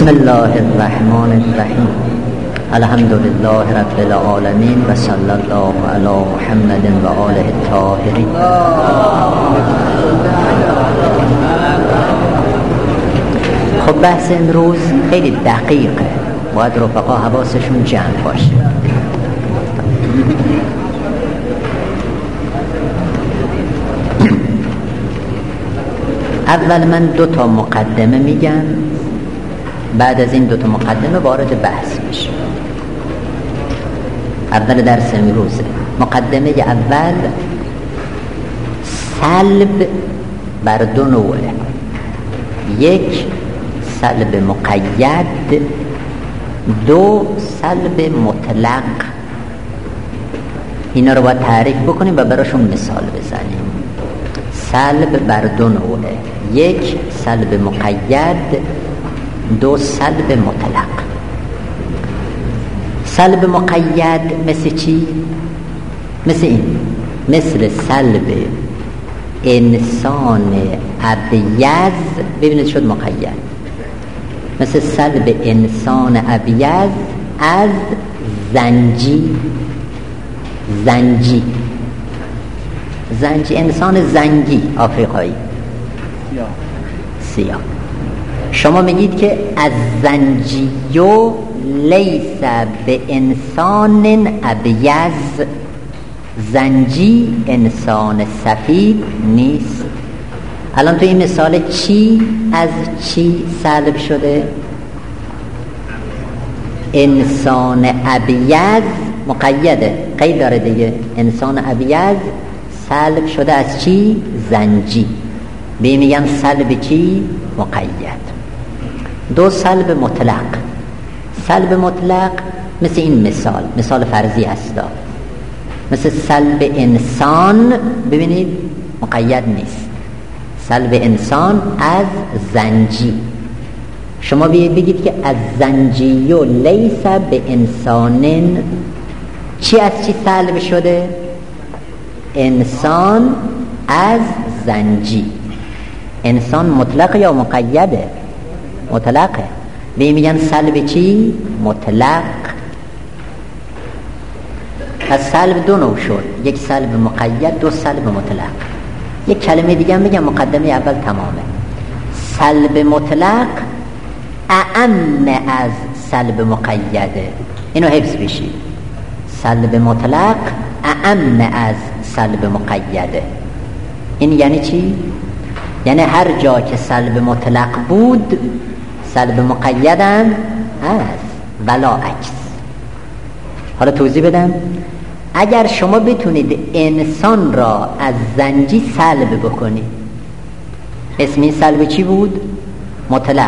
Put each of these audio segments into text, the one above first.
بسم الله الرحمن الرحیم. الحمد لله رب العالمین و صلی الله علی محمد و آله الطاهرین. خب بحث امروز خیلی دقیقه، باید رفقا حواسشون جمع باشه. اول من 2 مقدمه میگم، بعد از این 2 مقدمه وارد بحث میشه. اول درس امروزه. مقدمه اول، سلب بر 2 نوعه. 1 سلب مقید، 2 سلب مطلق. اینا رو باید تعریف بکنیم و براشون مثال بزنیم. سلب بر 2 نوعه. 1 سلب مقید، 2 سلب مطلق. سلب مقید مثل چی؟ مثل این، مثل سلب انسان ابیض. ببینید شد مقید. مثل سلب انسان ابیض از زنجی. انسان زنگی آفریقایی سیاه. شما میگید که از زنجیو لیس به انسان ابیض. زنجی انسان سفید نیست. الان تو این مثال چی از چی سلب شده؟ انسان ابیض مقیده، قید داره دیگه. انسان ابیض سلب شده از چی؟ زنجی. به میگن سلب چی؟ مقید. 2 سلب مطلق. سلب مطلق مثل این مثال فرضی هستا. مثل سلب انسان، ببینید مقید نیست. سلب انسان از زنجی. شما بگید که از زنجی و لیس به انسان. چی از چی سلب شده؟ انسان از زنجی. انسان مطلق یا مقیده؟ مطلقه. به میگن سلب چی؟ مطلق. از سلب 2 نوع شد. 1 سلب مقید، 2 سلب مطلق. یک کلمه دیگه هم بگم، مقدمه اول تمامه. سلب مطلق اعم از سلب مقیده. اینو حفظ بشید. سلب مطلق اعم از سلب مقیده. این یعنی چی؟ یعنی هر جا که سلب مطلق بود سلب مقیدم هست، ولا عکس. حالا توضیح بدم. اگر شما بتونید انسان را از زنجی سلب بکنید، اسم این سلب چی بود؟ مطلق.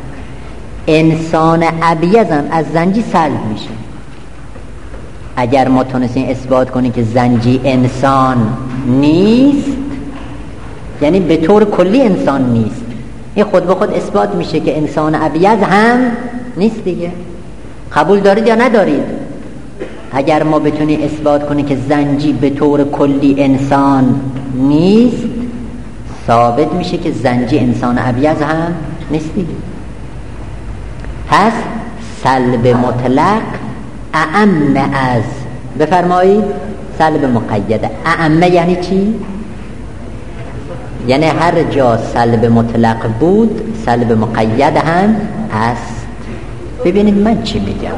انسان ابیضم از زنجی سلب میشه. اگر ما تونستیم اثبات کنیم که زنجی انسان نیست، یعنی به طور کلی انسان نیست، این خود به خود اثبات میشه که انسان ابیض هم نیست دیگه. قبول دارید یا ندارید؟ اگر ما بتونیم اثبات کنیم که زنجی به طور کلی انسان نیست، ثابت میشه که زنجی انسان ابیض هم نیست دیگه. پس سلب مطلق اعم از، بفرمایید، سلب مقیده. اعم یعنی چی؟ یعنی هر جا سلب مطلق بود سلب مقید هم هست. ببینید من چی میگم.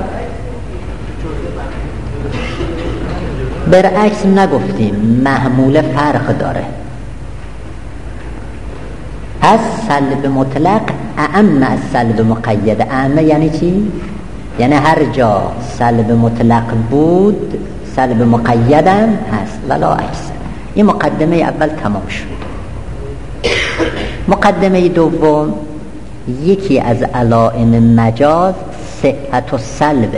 برعکس نگفتیم، محمول فرق داره. پس سلب مطلق اعم از سلب مقید. اعم یعنی چی؟ یعنی هر جا سلب مطلق بود سلب مقید هم هست، ولا عکس. این مقدمه اول تمام شد. مقدمه دوم، یکی از علائم مجاز صحت و سلبه.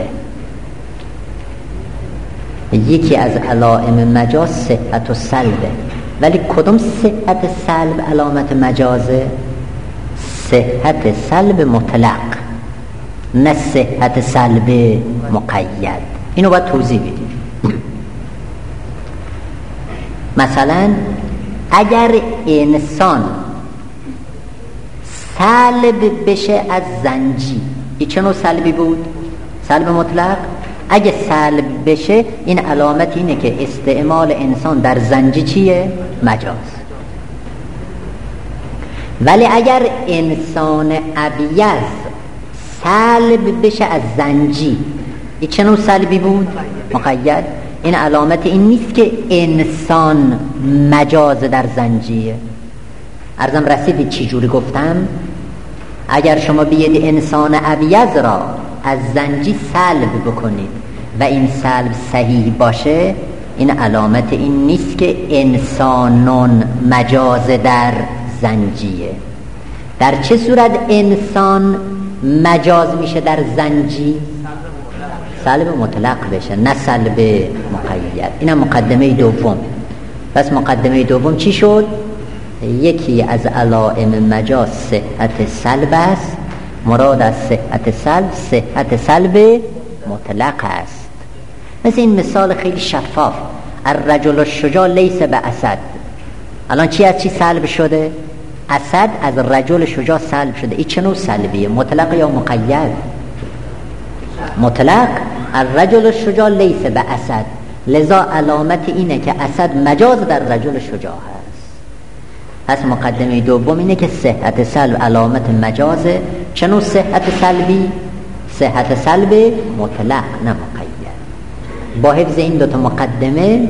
یکی از علائم مجاز صحت و سلبه. ولی کدوم صحت سلب علامت مجازه؟ صحت سلب مطلق، نه صحت سلب مقید. اینو باید توضیح بدیم. مثلا اگر انسان سلب بشه از زنجی، این چه نوع سلبی بود؟ سلب مطلق. اگه سلب بشه این علامت اینه که استعمال انسان در زنجی چیه؟ مجاز. ولی اگر انسان ابیض سلب بشه از زنجی، این چه نوع سلبی بود؟ مقید. این علامت این نیست که انسان مجاز در زنجیه. عرضم رسیدید چی جوری گفتم؟ اگر شما بیاید انسان ابیض را از زنجی سلب بکنید و این سلب صحیح باشه، این علامت این نیست که انسانون مجاز در زنجیه. در چه صورت انسان مجاز میشه در زنجی؟ سلب مطلق بشه، نه سلب مقید. اینم مقدمه دوم. پس مقدمه دوم چی شد؟ یکی از علائم مجاز صحت سلب است. مراد از صحت سلب صحت سلب مطلق است. مثل این مثال خیلی شفاف، الرجل الشجاع لیس باسد. الان چی از چی سلب شده؟ اسد از رجل شجاع سلب شده. این چه نوع سلبیه؟ مطلق یا مقید؟ مطلق. الرجل الشجاع لیس باسد، لذا علامت اینه که اسد مجاز در رجل شجاع هست. پس مقدمه دوم اینه که صحت سلب علامت مجازه. چه نوع صحت سلبی؟ صحت سلب مطلق نه مقید. با حفظ این دوتا مقدمه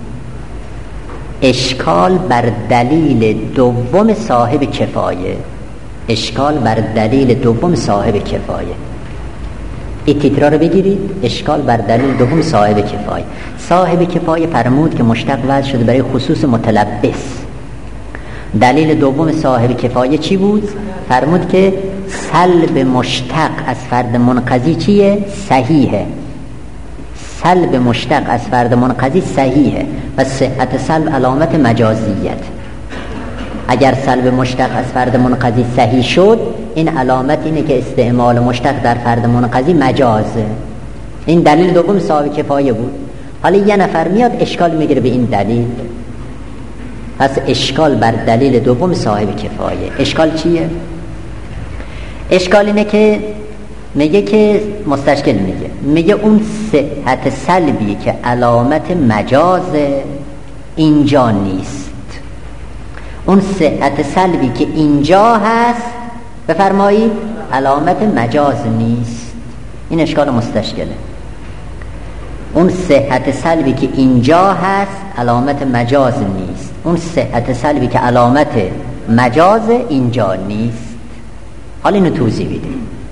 اشکال بر دلیل دوم صاحب کفایه، اشکال بر دلیل دوم صاحب کفایه، این تیترا رو بگیرید. اشکال بر دلیل دوم صاحب کفایه. صاحب کفایه فرمود که مشتق وضع شده برای خصوص متلبس. دلیل دوم صاحب کفایه چی بود؟ فرمود که سلب مشتق از فرد منقضی چیه؟ صحیحه. سلب مشتق از فرد منقضی صحیحه و صحت سلب علامت مجازیت. اگر سلب مشتق از فرد منقضی صحیح شد، این علامت اینه که استعمال مشتق در فرد منقضی مجازه. این دلیل دوم صاحب کفایه بود. حالا یه نفر میاد اشکال میگیره به این دلیل. پس اشکال بر دلیل دوم صاحب کفایه. اشکال چیه؟ اشکال اینه که میگه که مستشکل میگه اون صحت سلبی که علامت مجاز اینجا نیست. اون صحت سلبی که اینجا هست بفرمایید علامت مجاز نیست. این اشکال مستشکله. اون صحت سلبی که اینجا هست علامت مجاز نیست. اون صحت سلبی که علامت مجاز اینجا نیست. حالا اینو توضیح بده.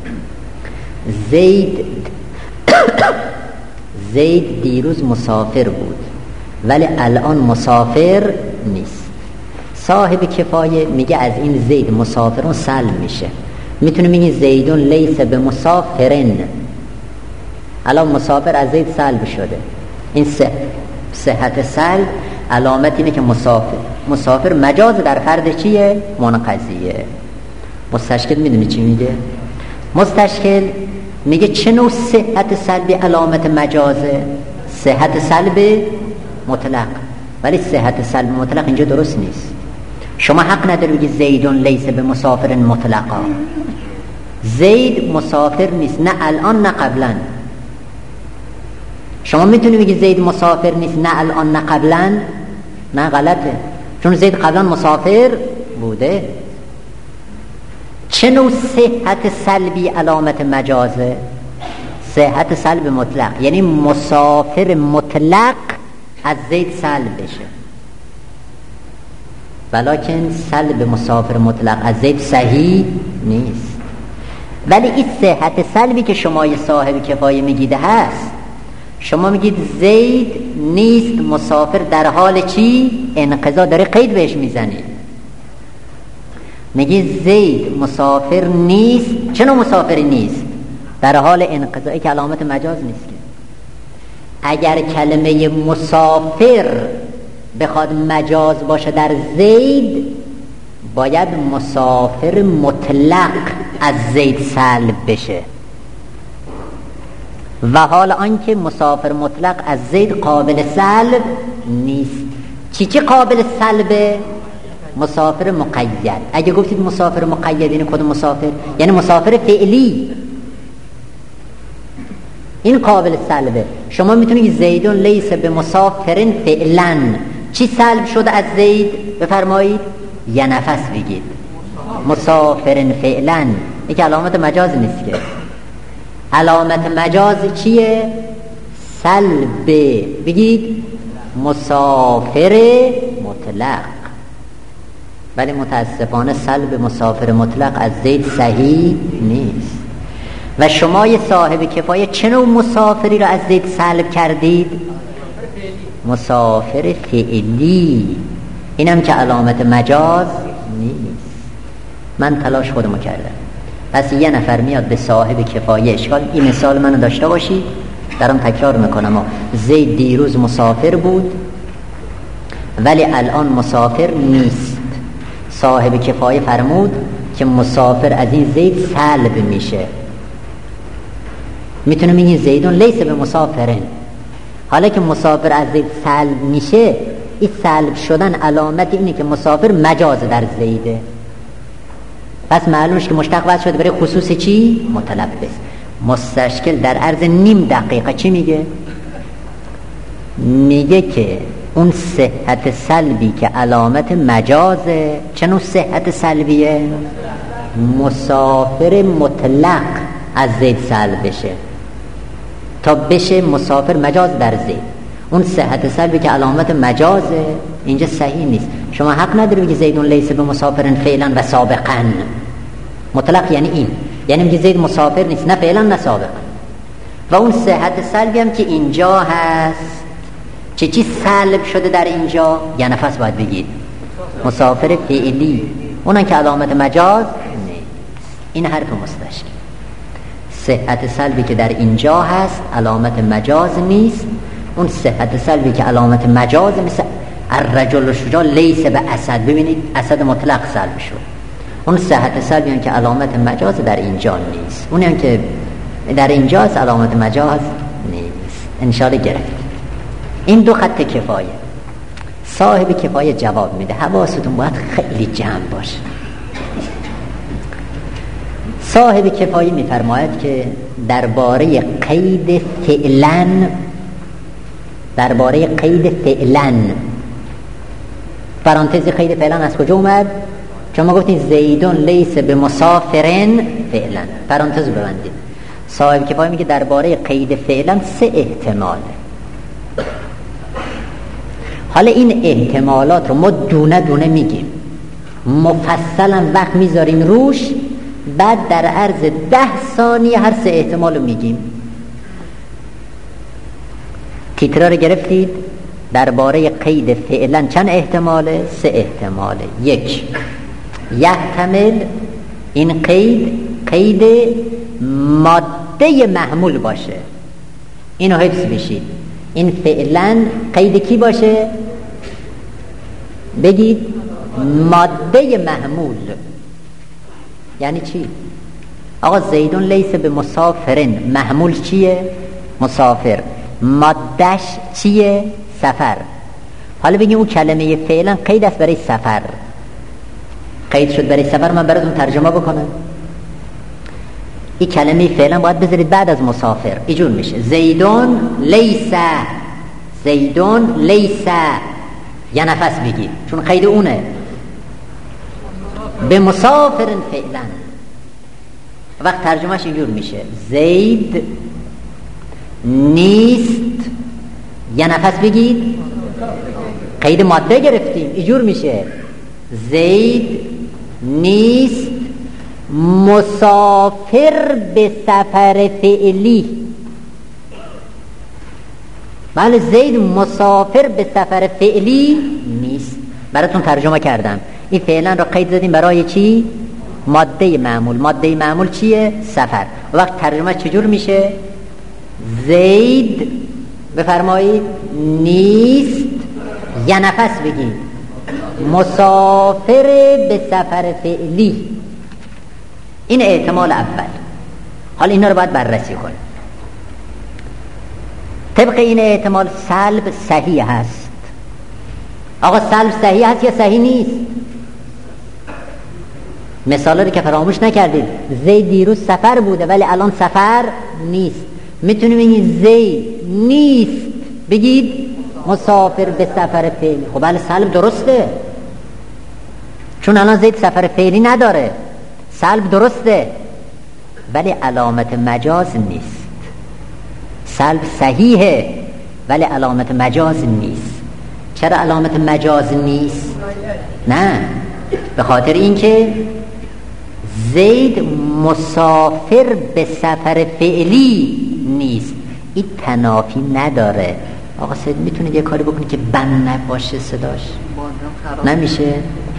زید دیروز مسافر بود ولی الان مسافر نیست. صاحب کفایه میگه از این زید مسافرون سلب میشه. میتونه میگه زیدون لیس به مسافرن، الان مسافر از زید سلب شده. این صحت سلب علامت اینه که مسافر مجاز در فرد چیه؟ منقضیه. مستشکل میدونی چی میگه؟ مستشکل میگه چه نوع صحت سلبی علامت مجازه؟ صحت سلب مطلق. ولی صحت سلب مطلق اینجا درست نیست. شما حق نداری بگی زیدون لیس به مسافر مطلقا. زید مسافر نیست، نه الان نه قبلا. شما میتونی بگی زید مسافر نیست نه الان نه قبلا؟ نه، غلطه، چون زید قبلا مسافر بوده. چه نوع صحت سلبی علامت مجازه؟ صحت سلب مطلق، یعنی مسافر مطلق از زید سلب بشه. ولکن سلب مسافر مطلق از زید صحیح نیست. ولی این صحت سلبی که شما صاحب کفایه میگیده هست. شما میگید زید نیست مسافر در حال چی؟ انقضا. داره قید بهش میزنید. میگی زید مسافر نیست. چنو مسافری نیست؟ در حال انقضایی که علامت مجاز نیست که. اگر کلمه مسافر بخواد مجاز باشه در زید، باید مسافر مطلق از زید سلب بشه. و حال آنکه مسافر مطلق از زید قابل سلب نیست. چی قابل سلبه؟ مسافر مقید. اگه گفتید مسافر مقید یعنی کدوم مسافر؟ یعنی مسافر فعلی. این قابل سلبه. شما میتونید زیدون لیس به مسافرن فعلا، چی سلب شده از زید؟ بفرمایید یه نفس بگید مسافرن فعلا. این که علامت مجاز نیست که. علامت مجاز چیه؟ سلب. بگید مسافر مطلق. ولی متاسفانه سلب مسافر مطلق از زید صحیح نیست. و شما یه صاحب کفایه چه نوع مسافری رو از زید سلب کردید؟ مسافر فعلی. اینم که علامت مجاز نیست. من تلاش خودمو کردم. پس یه نفر میاد به صاحب کفایه اشکال، این مثال منو داشته باشید، دارم تکرار میکنم. زید دیروز مسافر بود ولی الان مسافر نیست. صاحب کفایه فرمود که مسافر از این زید سلب میشه. میتونم این زیدون لیس به مسافرن. حالا که مسافر از زید سلب میشه، این سلب شدن علامت اینه که مسافر مجاز در زیده. پس معلومش که مشتق وضع شده برای خصوص چی؟ متلبس. مستشکل در عرض نیم دقیقه چی میگه؟ میگه که اون صحت سلبی که علامت مجازه، چه نوع صحت سلبیه؟ مسافر مطلق از زید سلب بشه تا بشه مسافر مجاز در زید. اون صحت سلبی که علامت مجازه اینجا صحیح نیست. شما حق نداری بگی زیدون لیس به مسافرن فعلا و سابقا. مطلق یعنی این، یعنی میگه زید مسافر نیست، نه فعلا نه سابقا. و اون صحت سلبی هم که اینجا هست، چی سلب شده در اینجا؟ یه نفس باید بگید مسافر فعلی. اونم که علامت مجاز نیست. این حرف مستشکل. صحت سلبی که در اینجا هست علامت مجاز نیست. اون صحت سلبی که علامت مجاز، مثل الرجل شجاع لیس به اسد، ببینید اسد مطلق سلب شد. اون صحت سلبی هم که علامت مجاز در اینجا نیست. اونی هم که در اینجاست علامت مجاز نیست. انشاءالله گرفتید. این دو خط کفایه. صاحب کفایه جواب میده. حواستون باید خیلی جمع باشه. صاحب کفایه میفرماید که درباره قید فعلا پرانتز قید فعلا از کجا اومد؟ شما گفتین زیدون لیس به مسافرن فعلا، پرانتز ببندید. صاحب کفایه میگه درباره قید فعلا 3 احتماله. حالا این احتمالات رو ما دونه دونه میگیم، مفصلا وقت میذاریم روش، بعد در عرض 10 ثانیه هر 3 احتمال رو میگیم. تیترا رو گرفتید؟ درباره قید فعلا چند احتماله؟ 3 احتماله. 1 یحتمل این قید ماده محمول باشه. اینو حفظ بشید. این فعلا قید کی باشه؟ بگید ماده محمول. یعنی چی؟ آقا زیدون لیس به مسافرن، محمول چیه؟ مسافر. مادهش چیه؟ سفر. حالا بگیم اون کلمه فعلا قید است برای سفر. قید شد برای سفر. من براتون ترجمه بکنم. این کلمه فعلا باید بذارید بعد از مسافر. اینجور میشه زیدون لیس. یه نفس بگید چون قید اونه. به مسافر فعلا. وقت ترجمهش اینجور میشه زید نیست. یه نفس بگید. قید ماده گرفتیم. اینجور میشه زید نیست مسافر به سفر فعلی. بله زید مسافر به سفر فعلی نیست. براتون ترجمه کردم. این فعلا رو قید زدیم برای چی؟ ماده معمول. ماده معمول چیه؟ سفر. وقت ترجمه چجور میشه؟ زید بفرمایید نیست. یه نفس بگید مسافر به سفر فعلی. این احتمال اول. حالا اینا رو باید بررسی کنیم. طبق این احتمال سلب صحیح هست. آقا سلب صحیح هست یا صحیح نیست؟ مثالا رو که فراموش نکردید. زید دیروز سفر بوده ولی الان سفر نیست. میتونیم بگیم زید نیست بگید مسافر به سفر فعلی. خب بله سلب درسته، چون الان زید سفر فعلی نداره، سلب درسته، ولی علامت مجاز نیست. سلب صحیحه ولی علامت مجاز نیست. چرا علامت مجاز نیست؟ نه، به خاطر اینکه زید مسافر به سفر فعلی نیست. این تنافی نداره. آقا سید میتونید یه کاری بکنید که بند نباشه صداش؟ نمیشه.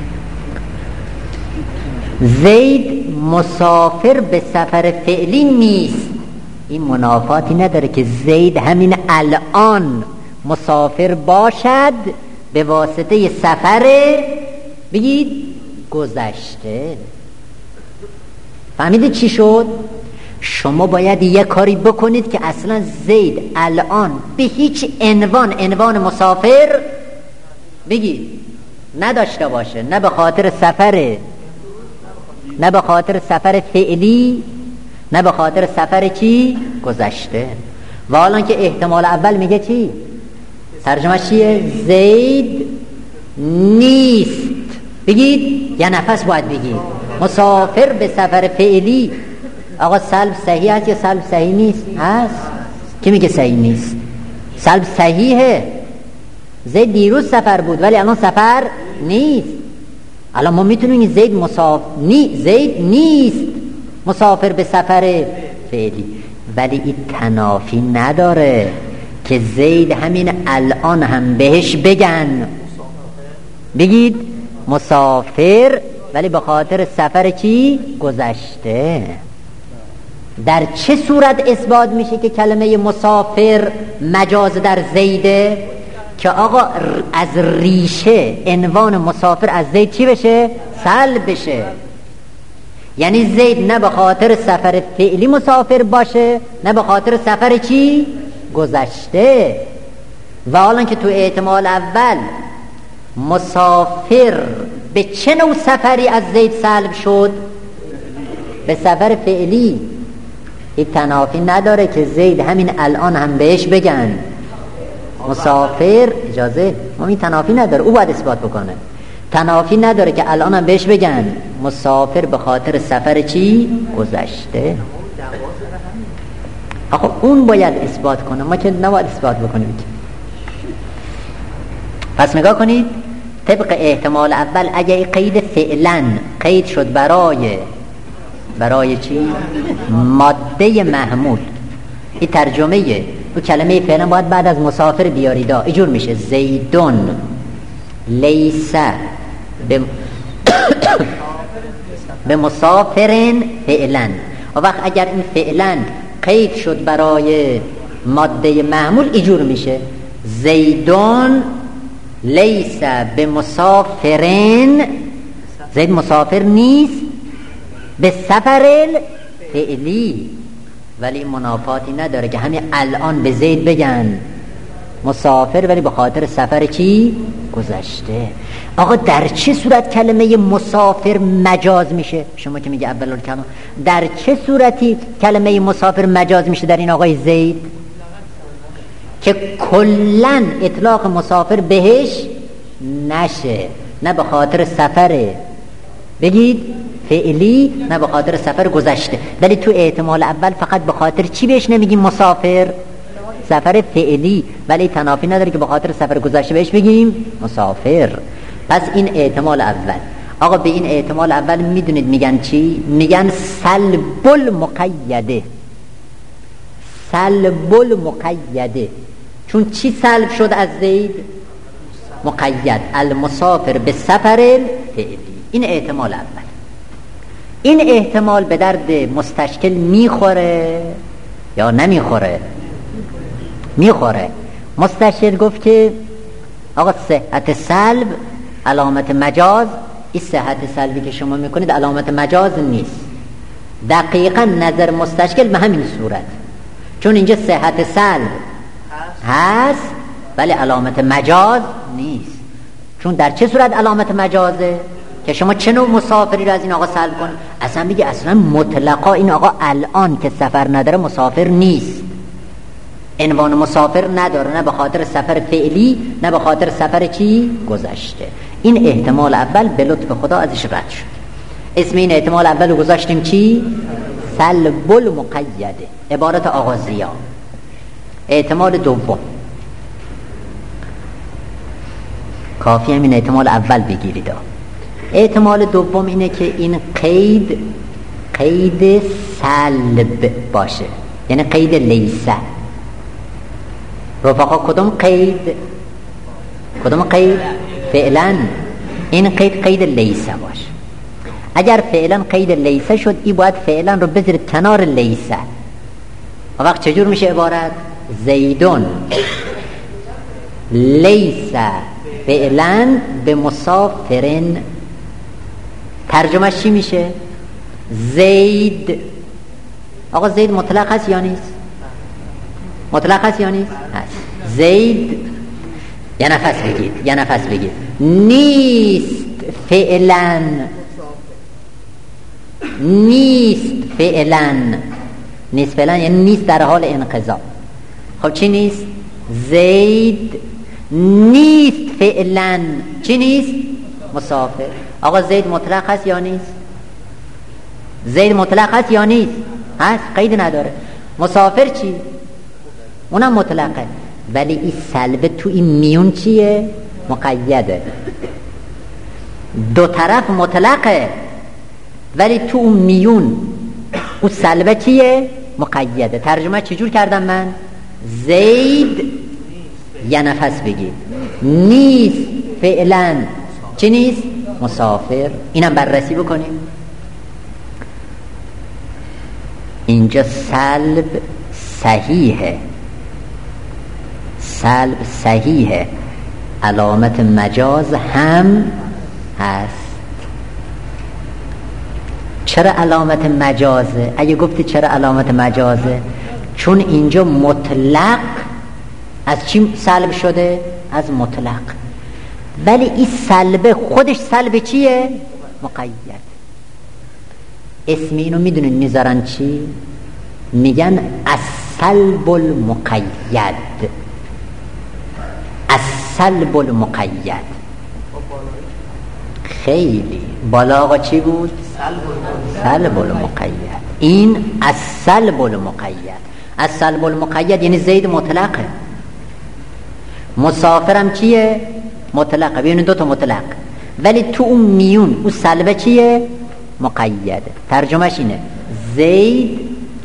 زید مسافر به سفر فعلی نیست، این منافاتی نداره که زید همین الان مسافر باشد به واسطه سفر بگید گذشته. فهمیدید چی شد؟ شما باید یه کاری بکنید که اصلا زید الان به هیچ عنوان مسافر بگید نداشته باشه، نه به خاطر سفره، نه به خاطر سفر فعلی، نه به خاطر سفر چی؟ گذشته. و الان که احتمال اول میگه چی؟ ترجمه چیه؟ زید نیست بگید، یا نفس باید بگید مسافر به سفر فعلی. آقا سلب صحیح هست یا سلب صحیح نیست؟ هست. کی میگه صحیح نیست؟ سلب صحیحه. زید دیروز سفر بود ولی الان سفر نیست. الان ما میتونیم زید زید نیست مسافر به سفر فعلی، ولی این تنافی نداره که زید همین الان هم بهش بگن بگید مسافر، ولی به خاطر سفر چی؟ گذشته. در چه صورت اثبات میشه که کلمه مسافر مجاز در زیده؟ که آقا از ریشه عنوان مسافر از زید چی بشه؟ سلب بشه. یعنی زید نه به خاطر سفر فعلی مسافر باشه، نه به خاطر سفر چی؟ گذشته. و حالا که تو احتمال اول مسافر به چه نوع سفری از زید سلب شد؟ به سفر فعلی. این تنافی نداره که زید همین الان هم بهش بگن مسافر. اجازه ما این تنافی نداره، او باید اثبات بکنه. تنافی نداره که الان هم بهش بگن مسافر به خاطر سفر چی؟ گذشته. آخه اون باید اثبات کنه، ما که نباید اثبات بکنیم. پس نگاه کنید، طبق احتمال اول اگه قید فعلا قید شد برای چی؟ ماده محمول. این ترجمه و کلمه فعلا باید بعد از مسافر بیاریدا. اینجور میشه زیدون لیس به مسافرین فعلا. و وقت اگر این فعلا قید شد برای ماده محمول اینجور میشه زیدون لیس به مسافرین، زید مسافر نیست به سفر فعلی. ولی منافاتی نداره که همین الان به زید بگن مسافر ولی به خاطر سفر چی؟ گذشته. آقا در چه صورت کلمه مسافر مجاز میشه؟ شما که میگه اول الکلام، در چه صورتی کلمه مسافر مجاز میشه در این آقای زید؟ که کلن اطلاق مسافر بهش نشه، نه به خاطر سفر بگید فعلی، نه به خاطر سفر گذشته. ولی تو احتمال اول فقط به خاطر چی بهش نمیگیم مسافر؟ سفر فعلی. ولی تنافی نداره که به خاطر سفر گذشته بهش بگیم مسافر. پس این احتمال اول. آقا به این احتمال اول میدونید میگن چی؟ میگن سلب المقیده. سلب المقیده. چون چی سلب شد از زید؟ مقید، المسافر به سفر فعلی. این احتمال اول. این احتمال به درد مستشکل میخوره یا نمیخوره؟ میخوره. مستشکل گفت که آقا صحت سلب علامت مجاز، این صحت سلبی که شما میکنید علامت مجاز نیست. دقیقا نظر مستشکل به همین صورت، چون اینجا صحت سلب هست ولی علامت مجاز نیست. چون در چه صورت علامت مجازه؟ که شما چه نوع مسافری رو از این آقا سلب کنید؟ اصلا بگی اصلا مطلقا این آقا الان که سفر نداره مسافر نیست. عنوان مسافر نداره، نه به خاطر سفر فعلی نه به خاطر سفر چی؟ گذشته. این احتمال اول به لطف خدا ازش رد شد. اسم این احتمال اول رو گذاشتیم چی؟ سلب المقیده، عبارت آغازیه. احتمال دوم کافی همین احتمال اول بگیرید. احتمال دوم اینه که این قید سلب باشه، یعنی قید لیسه. رفقا کدوم قید؟ فعلا این قید لیسه باشه. اگر فعلا قید لیسه شد، این باید فعلا رو بذارید کنار لیسه. وقت چجور میشه عبارت؟ زیدون لیسه فعلا به مسافرن. ترجمهش چی میشه؟ زید. آقا زید مطلق هست یا نیست؟ مطلق هست یا نیست؟ هست. زید یه نفس بگید نیست فعلا یعنی نیست در حال انقضا. خب چی نیست؟ زید نیست فعلا. چی نیست؟ مسافر. آقا زید مطلق هست یا نیست؟ زید مطلق هست یا نیست؟ هست، قید نداره. مسافر چی؟ اونم مطلقه، ولی این سلب تو این میون چیه؟ مقیده. دو طرف مطلقه، ولی تو اون میون اون سلبه چیه؟ مقیده. ترجمه چجور کردم من؟ زید یه نفس بگید نیست فعلا. چی نیست؟ مسافر. اینم بررسی بکنیم. اینجا سلب صحیحه، علامت مجاز هم هست. چرا علامت مجازه؟ اگه گفتی چرا علامت مجازه؟ چون اینجا مطلق از چی سلب شده؟ از مطلق. ولی این سلب خودش سلب چیه؟ مقید. اسم اینو میدونین میذارن چی؟ میگن السلب المقید. السلب المقید خیلی بالا. آقا چی بود؟ سلب المقید. این السلب المقید. السلب المقید یعنی زید مطلقه، مسافرم چیه؟ مطلقه. ببینید دو تا مطلق، ولی تو اون میون اون سلبه چیه؟ مقیده. ترجمهش اینه زید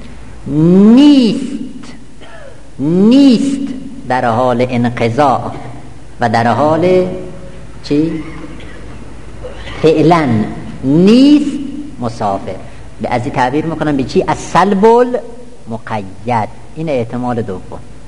نیست در حال انقضاء و در حال چی؟ فعلا نیست مسافر. به از این تعبیر میکنم به چی؟ السلب المقید. این احتمال دوم.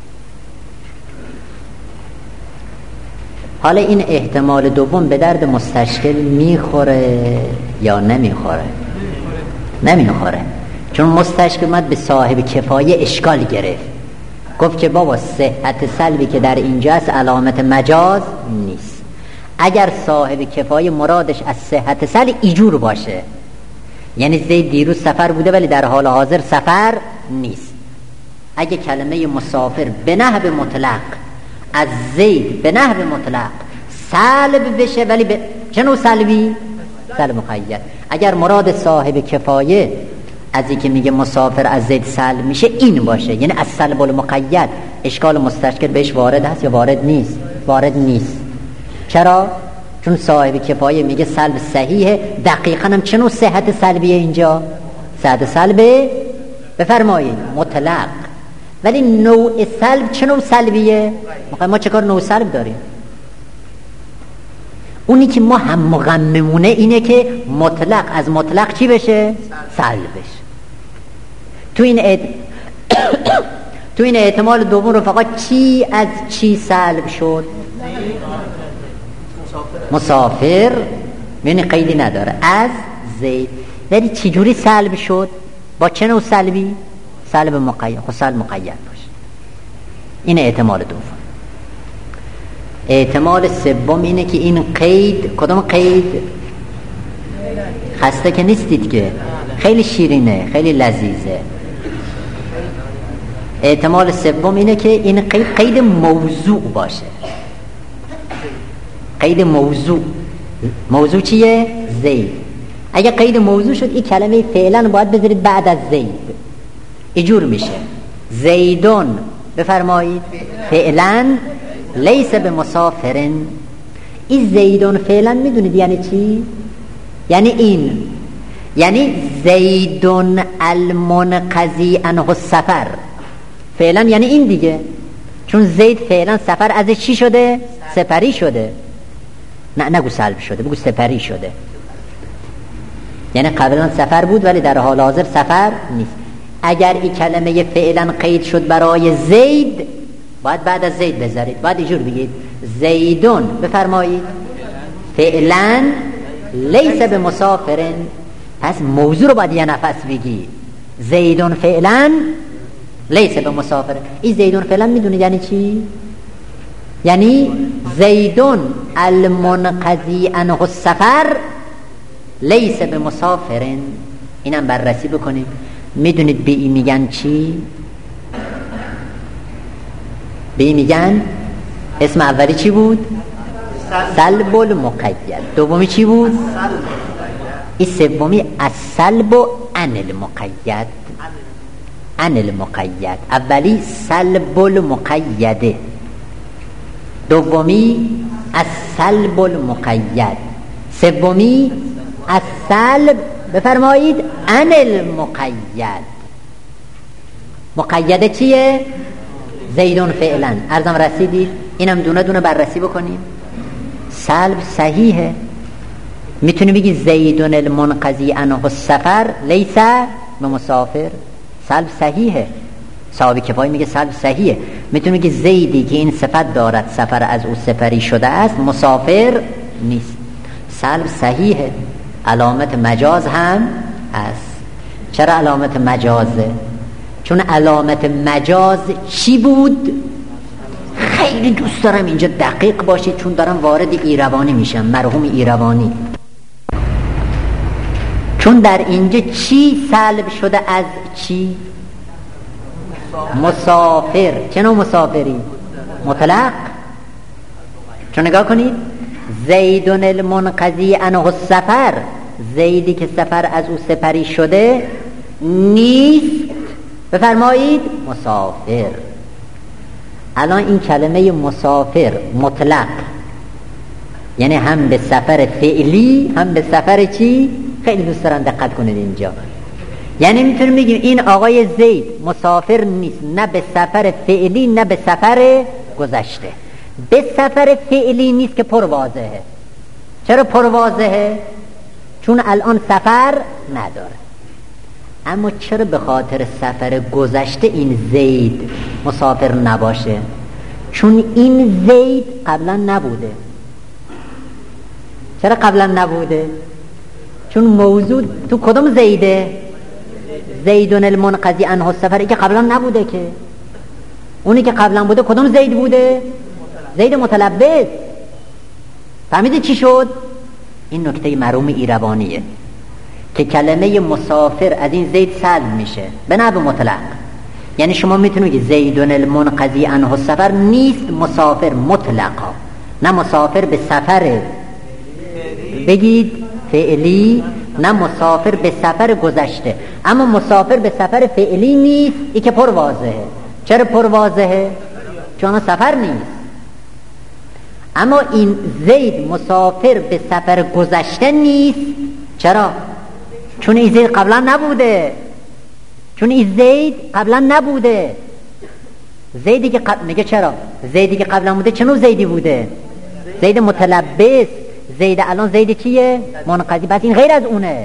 حالا این احتمال دوم به درد مستشکل میخوره یا نمیخوره؟ نمیخوره. چون مستشکل اومد به صاحب کفایه اشکال گرفت، گفت که بابا صحت سلبی که در اینجاست علامت مجاز نیست. اگر صاحب کفایه مرادش از صحت سلب ایجور باشه، یعنی زید دیروز سفر بوده ولی در حال حاضر سفر نیست، اگه کلمه مسافر به نحو مطلق از زید به نحو مطلق سلب بشه، ولی به چنو سلبی؟ سلب مقید. اگر مراد صاحب کفایه از این که میگه مسافر از زید سلب میشه این باشه، یعنی از سلب المقید، اشکال مستشکل بهش وارد هست یا وارد نیست؟ وارد نیست. چرا؟ چون صاحب کفایه میگه سلب صحیحه. دقیقاً هم چنو صحت سلبیه اینجا؟ صحت سلب بفرمایید مطلق، ولی نوع سلب چه نوع سلبیه؟ ما چه کار نوع سلب داریم؟ اونی که ما هم مغممونه اینه که مطلق از مطلق چی بشه؟ سلب بشه. تو این احتمال دوم رو فقط چی از چی سلب شد؟ مسافر. یعنی قیدی نداره از زید. ولی چی جوری سلب شد؟ با چه نوع سلبی؟ سلب مقید. خب سلب مقید باشه. این احتمال دوم. احتمال سوم اینه که این قید، کدوم قید؟ خسته که نیستید که، خیلی شیرینه، خیلی لذیذه. احتمال سوم اینه که این قید موضوع باشه. قید موضوع چیه؟ زید. اگه قید موضوع شد این کلمه فعلا باید بذارید بعد از زید. اینجور میشه زیدون بفرمایید فعلا لیس به مسافرن. این زیدون فعلا میدونید یعنی چی؟ یعنی این، یعنی زیدون المنقضی عنه السفر. فعلا یعنی این دیگه، چون زید فعلا سفر ازش چی شده؟ سپری شده. نه نگو سلب شده، بگو سپری شده. یعنی قبلا سفر بود ولی در حال حاضر سفر نیست. اگر این کلمه فعلا قید شد برای زید باید بعد از زید بذارید، باید اینجور بگید زیدون بفرمایید فعلا لیس به مسافرن. پس موضوع رو باید یه نفس بگی، زیدون فعلا لیس به مسافرن. این زیدون فعلا میدونید یعنی چی؟ یعنی زیدون المنقضی عنه السفر لیس به مسافرن. اینم بررسی بکنیم. میدونید به این میگن چی؟ به این میگن اسم اولی چی بود؟ سلب المقید. دومی چی بود؟ این سومی السلب عن المقید. عن المقید. اولی سلب المقیده، دومی السلب المقید، سومی السلب بفرمایید عن المقید. مقیده چیه؟ زیدون فعلا. عرضم رسیدید؟ اینم دونه دونه بررسی بکنیم. سلب صحیحه، میتونی بگی زیدون المنقضی عنه السفر لیس به مسافر. سلب صحیحه، صاحب کفایی میگه سلب صحیحه. میتونی بگی زیدی که این صفت دارد سفر از او سپری شده است مسافر نیست. سلب صحیحه. علامت مجاز هم هست. چرا علامت مجازه؟ چون علامت مجاز چی بود؟ خیلی دوست دارم اینجا دقیق باشید چون دارم وارد ایروانی میشم، مرحوم ایروانی. چون در اینجا چی سلب شده از چی؟ مسافر. چه نوع مسافری؟ مطلق. چون نگاه کنید زیدون المنقضی عنه السفر، زیدی که سفر از او سپری شده نیست بفرمایید مسافر. الان این کلمه مسافر مطلق، یعنی هم به سفر فعلی هم به سفر چی؟ خیلی دوست دارم دقت کنید اینجا. یعنی میتونیم بگیم این آقای زید مسافر نیست، نه به سفر فعلی نه به سفر گذشته. به سفر فعلی نیست که پر واضحه. چرا پر واضحه؟ چون الان سفر نداره. اما چرا به خاطر سفر گذشته این زید مسافر نباشه؟ چون این زید قبلا نبوده. چرا قبلا نبوده؟ چون موضوع تو کدوم زیده؟ زیدون المنقضی عنه السفر که قبلا نبوده. که اونی که قبلا بوده کدوم زید بوده؟ زید متلبس. فهمیده چی شد؟ این نکته مرحوم ایروانیه که کلمه مسافر از این زید سلب میشه به نحو مطلق. یعنی شما میتونید بگید زیدون المنقضی عنه السفر نیست مسافر مطلقا، نه مسافر به سفر بگید فعلی نه مسافر به سفر گذشته. اما مسافر به سفر فعلی نیست، این که پر واضحه. چرا پر واضحه؟ چون سفر نیست. اما این زید مسافر به سفر گذشته نیست. چرا؟ چون این زید قبلا نبوده. چون این زید قبلا نبوده. زیدی که میگه چرا؟ زیدی که قبلا بوده چه نوع زیدی بوده؟ زید متلبس. زید الان زید چیه؟ منقضی. بس این غیر از اونه.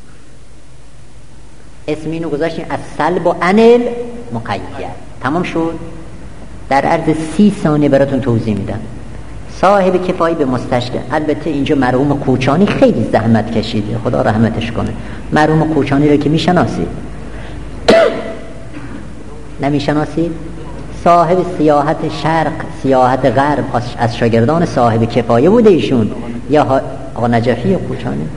اسم اینو گذاشتیم از سلب و انل مقید. تمام شد. در عرض 30 ثانیه براتون توضیح میدم. صاحب کفایی به مستشکل. البته اینجا مرحوم کوچانی خیلی زحمت کشیده، خدا رحمتش کنه. مرحوم کوچانی رو که میشناسید؟ نمیشناسید؟ صاحب سیاحت شرق سیاحت غرب از شاگردان صاحب کفایه بوده ایشون. یا آقا نجفی یا کوچانی؟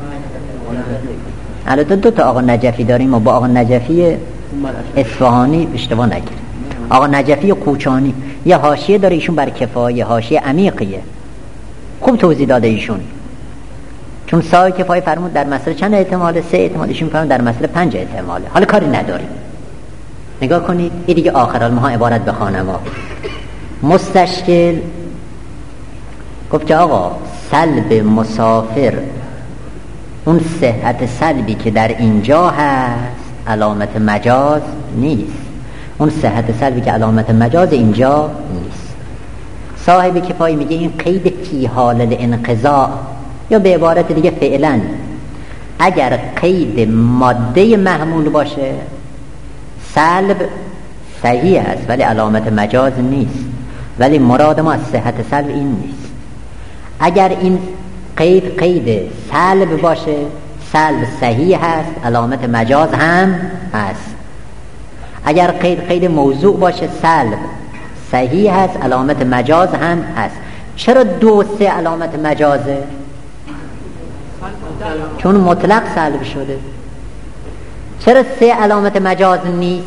البته 2 تا آقا نجفی داریم و با آقا نجفی اصفهانی اشتباه نگیریم. آقا نجفی کوچانی یه حاشیه داره، ایشون بر کفایه حاشیه عمیقیه، خوب توضیح داده ایشون. چون صاحب کفایه فرمود در مسئله چند احتماله؟ 3 احتمال، ایشون فرمود در مسئله 5 احتماله. حالا کاری نداریم، نگاه کنید این دیگه آخر المها عبارت به خانما. مستشکل گفت که آقا سلب مسافر، اون صحت سلبی که در اینجا هست علامت مجاز نیست، اون صحت سلبی که علامت مجاز اینجا نیست. صاحب کفایه میگه این قید فی حال الانقضاء، یا به عبارت دیگه فعلا اگر قید ماده محمول باشه سلب صحیح است ولی علامت مجاز نیست، ولی مراد ما از صحت سلب این نیست. اگر این قید سلب باشه سلب صحیح هست علامت مجاز هم هست. اگر قید موضوع باشه سلب صحیح هست علامت مجاز هم هست. چرا 2 3 علامت مجازه؟ چون مطلق سلب شده. چرا 3 علامت مجاز نیست؟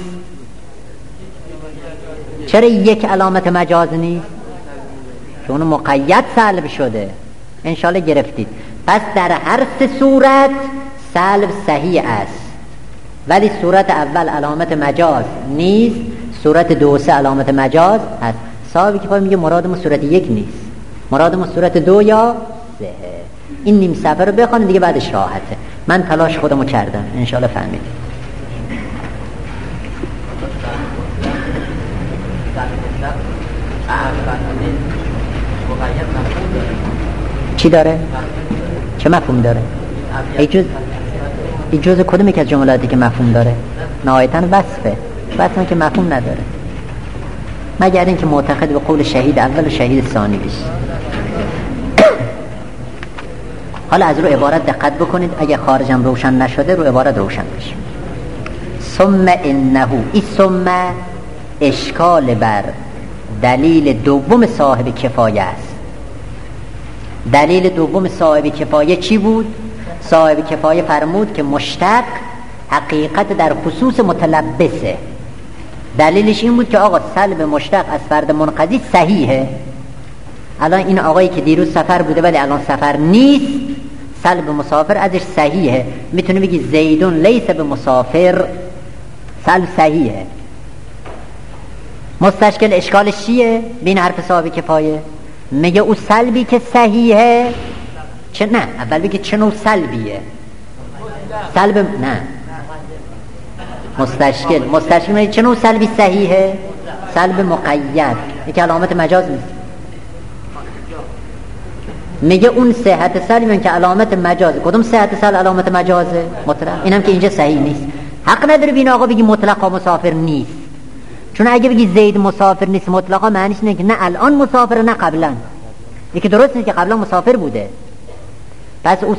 چرا 1 علامت مجاز نیست؟ چون مقید سلب شده. انشالله گرفتید. پس در هر 3 صورت سلب صحیح است، ولی صورت اول علامت مجاز نیست، صورت 2 3 علامت مجاز هست. صاحب کفایه میگه مرادمون صورت 1 نیست، مرادمون صورت 2 یا 3. این نیم صفحه رو بخونید دیگه بعدش راحته. من تلاش خودمو کردم، انشالله فهمیدید. چی داره؟ چه مفهوم داره؟ این جزء کدوم یک از جملاتی که مفهوم داره؟ نهایتاً وصفه که مفهوم نداره، مگر اینکه معتقد به قول شهید اول و شهید ثانی بشی. حالا از رو عبارت دقت بکنید، اگه خارجم روشن نشده رو عبارت روشن بشه. ثم انه، این ثم اشکال بر دلیل دوم صاحب کفایه است. دلیل دوم صاحب کفایه چی بود؟ صاحب کفایه فرمود که مشتق حقیقت در خصوص متلبسه. دلیلش این بود که آقا سلب مشتق از فرد منقضی صحیحه. الان این آقایی که دیروز سفر بوده ولی الان سفر نیست، سلب مسافر ازش صحیحه. میتونه بگی زیدون لیس به مسافر، سلب صحیحه. مستشکل اشکالش چیه؟ بین حرف صاحب کفایه میگه او سلبی که صحیحه چه؟ نه، اول بگه چه نوع سلبیه؟ سلب نه، مستشکل میگه چه نوع سلبی صحیحه؟ سلب مقید، یک علامت مجاز نیست. میگه اون صحت سلبی که علامت مجازه. کدوم صحت سلب علامت مجازه؟ مطلق. اینم که اینجا صحیح نیست. حق نداره بین آقا بگی مطلقا مسافر نیست، چون اگه بگی زید مسافر نیست مطلقا معنیش اینه که نه الان مسافر نه قبلا. یکی درست نیست که قبلا مسافر بوده. پس او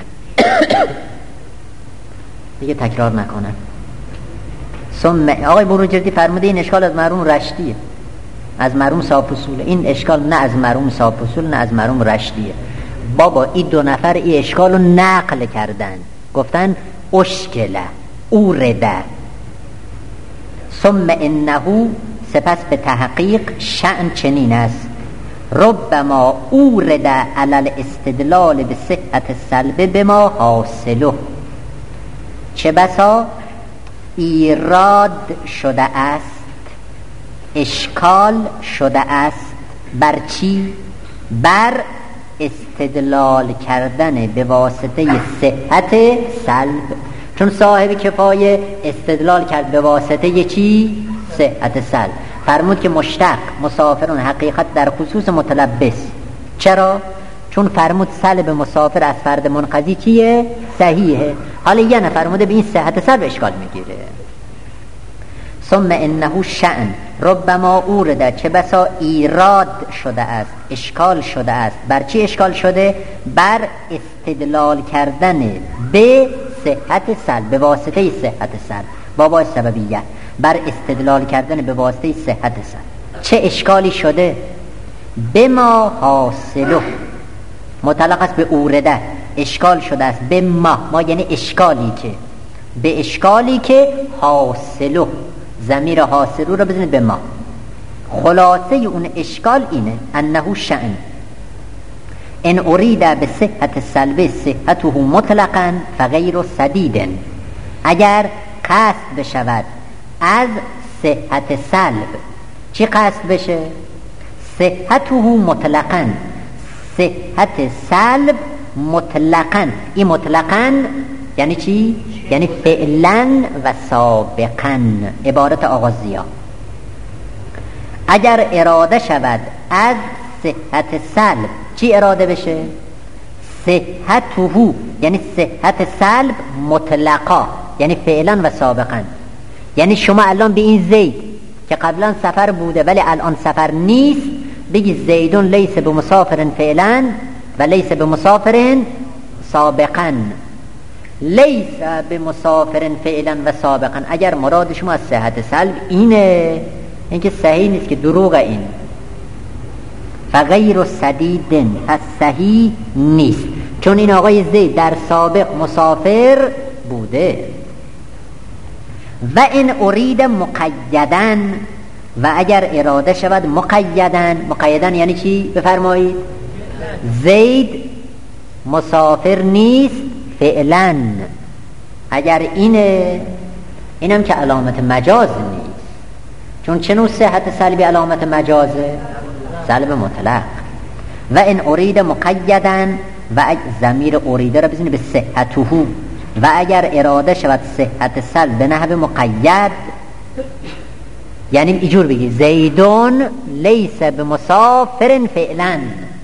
دیگه تکرار نکنن. ثم آقای بروجردی فرموده این اشکال از مرحوم رشدیه، از مرحوم صاحب اصوله. این اشکال نه از مرحوم صاحب اصول نه از مرحوم رشدیه. بابا این 2 نفر این اشکال رو نقل کردن، گفتن اشکله اورده. ثم انه، سپس به تحقیق شأن چنین است، ربما اورد علی الاستدلال به صحت السلب بما حاصله، چه بسا ایراد شده است، اشکال شده است. بر چی؟ بر استدلال کردن به واسطه صحت سلب. چون صاحب کفایه استدلال کرد به واسطه چی؟ صحت سلب. فرمود که مشتق مسافرون حقیقت در خصوص متلبس. چرا؟ چون فرمود سلب مسافر از فرد منقضی چیه؟ صحیحه. حالا یه نفر فرموده به این صحت سلب اشکال میگیره. ثم انه شأن ربما اورده، چه بسا ایراد شده است، اشکال شده است. بر چی اشکال شده؟ بر استدلال کردن به صحت سلب، به واسطه صحت سلب، بابا سببیه، بر استدلال کردن به واسطه صحت سلب. چه اشکالی شده؟ بما حاصله، متعلق است به اورده، اشکال شده است به ما یعنی اشکالی که، به اشکالی که حاصله ضمیر حاصرو رو بزنید به ما. خلاصه اون اشکال اینه انه شأن ان ارید به صحت سلب صحته مطلقا فغیر سدید. اگر قصد بشود از صحت سلب، چی قصد بشه؟ صحته مطلقا، صحت سلب مطلقا. این مطلقا یعنی چی؟ یعنی فعلا و سابقا. عبارت آغازیا اگر اراده شود از صحت سلب، چی اراده بشه؟ صحته یعنی صحت سلب مطلقا، یعنی فعلا و سابقا. یعنی شما الان به این زید که قبلا سفر بوده ولی الان سفر نیست بگی زیدون لیس به مسافر فعلا و لیس به مسافر سابقا. لیس به مسافر فعلا و سابقا اگر مراد شما از صحت سلب اینه، این که صحیح نیست، که دروغ. این فغیر سدیدن، پس صحیح نیست، چون این آقای زید در سابق مسافر بوده. و این ارید مقیدن، و اگر اراده شود مقیدن. مقیدن یعنی چی؟ بفرمایید. زید مسافر نیست فعلا، اگر اینم که علامت مجاز نیست، چون چه نوع صحت سلبی علامت مجازه؟ سلب مطلق. و این ارید مقیدن، و ضمیر اریده را بزنید به صحته. و اگر اراده شود صحت سلب به نحو مقید، یعنی اینجور بگی زیدون لیس به مسافر فعلا،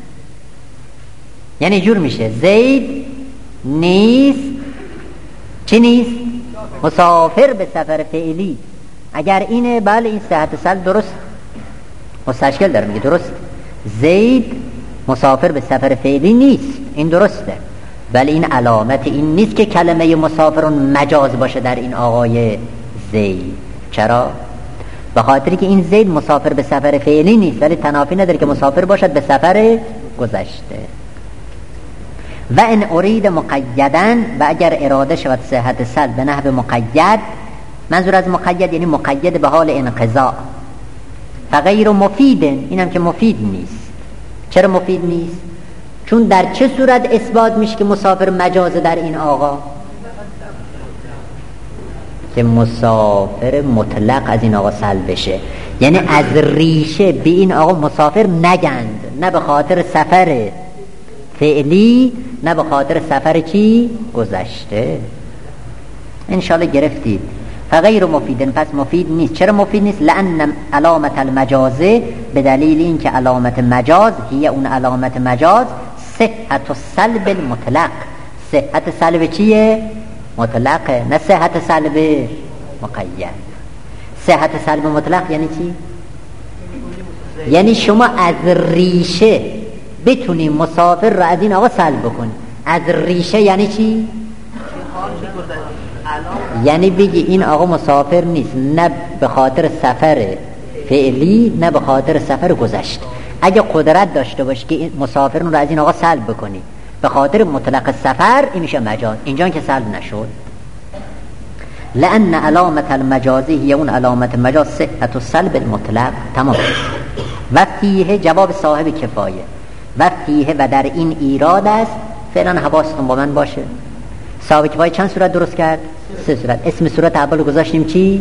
یعنی اینجور میشه زید نیست، چی نیست؟ مسافر به سفر فعلی. اگر اینه بله این صحت سلب درست، مستشکل داره میگه درست، زید مسافر به سفر فعلی نیست، این درسته، ولی این علامت این نیست که کلمه مسافرون مجاز باشه در این آقای زید. چرا؟ به خاطری که این زید مسافر به سفر فعلی نیست، ولی تنافی نداره که مسافر باشد به سفر گذشته. و ان ارید مقیدن، و اگر اراده شود صحت سلب به نحو مقید، منظور از مقید یعنی مقید به حال انقضاء. فغیر مفیدن، اینم که مفید نیست. چرا مفید نیست؟ چون در چه صورت اثبات میشه که مسافر مجازه در این آقا؟ که مسافر مطلق از این آقا سلب بشه، یعنی از ریشه به این آقا مسافر نگند، نه به خاطر سفر فعلی نه به خاطر سفر چی؟ گذشته. انشالله گرفتید. فغیر مفیدن، پس مفید نیست. چرا مفید نیست؟ لأن علامت المجازه، به دلیل این که علامت مجاز هی اون علامت مجاز صحت السلب المطلق. صحت سلب چیه؟ مطلقه، نه صحت سلب مقید. صحت سلب مطلق یعنی چی؟ یعنی شما از ریشه بتونی مسافر را از این آقا سلب بکنی. از ریشه یعنی چی؟ یعنی بگی این آقا مسافر نیست، نه به خاطر سفر فعلی نه به خاطر سفر گذشت. اگه قدرت داشته باشی که این مسافر رو از این آقا سلب بکنی به خاطر مطلق سفر، این میشه مجاز. اینجا که سلب نشد. لأن علامت المجازی هی اون علامت مجاز صحت السلب المطلق. تمام. و فیه، جواب صاحب کفایه. و فیه، و در این ایراد است. فعلا حواستون با من باشه. صاحب کفایه چند صورت درست کرد؟ 3 صورت. اسم صورت اول گذاشتیم چی؟